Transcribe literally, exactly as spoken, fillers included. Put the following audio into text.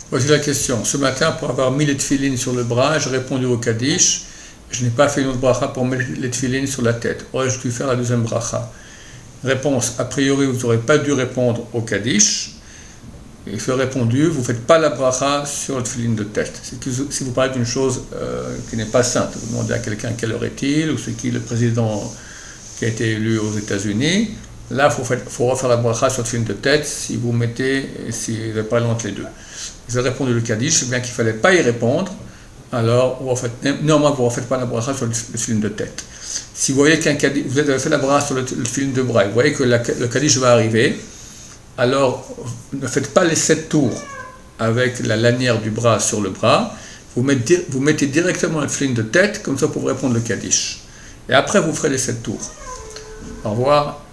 Voici la question. Ce matin, pour avoir mis les tefilines sur le bras, j'ai répondu au Kaddish. Je n'ai pas fait une autre bracha pour mettre les tefilines sur la tête. Aurais-je dû faire la deuxième bracha? Réponse. A priori, vous n'aurez pas dû répondre au Kaddish. Il fait répondu, vous ne faites pas la bracha sur le tefilin de tête. C'est que si vous parlez d'une chose euh, qui n'est pas sainte, vous demandez à quelqu'un quelle heure est-il, ou c'est qui le président qui a été élu aux États-Unis, là, il faut, faut refaire la bracha sur le tefilin de tête si vous mettez, si vous n'avez pas entre les deux. Ils ont répondu le Kaddish, c'est bien qu'il ne fallait pas y répondre, alors vous refaites, néanmoins vous ne refaites pas la bracha sur le tefilin de tête. Si vous voyez qu'un Kaddish, vous avez fait la bracha sur le tefilin de bras, vous voyez que la, le Kaddish va arriver, alors ne faites pas les sept tours avec la lanière du bras sur le bras, vous mettez, vous mettez directement le tefilin de tête, comme ça pour répondre le Kaddish. Et après vous ferez les sept tours. Au revoir.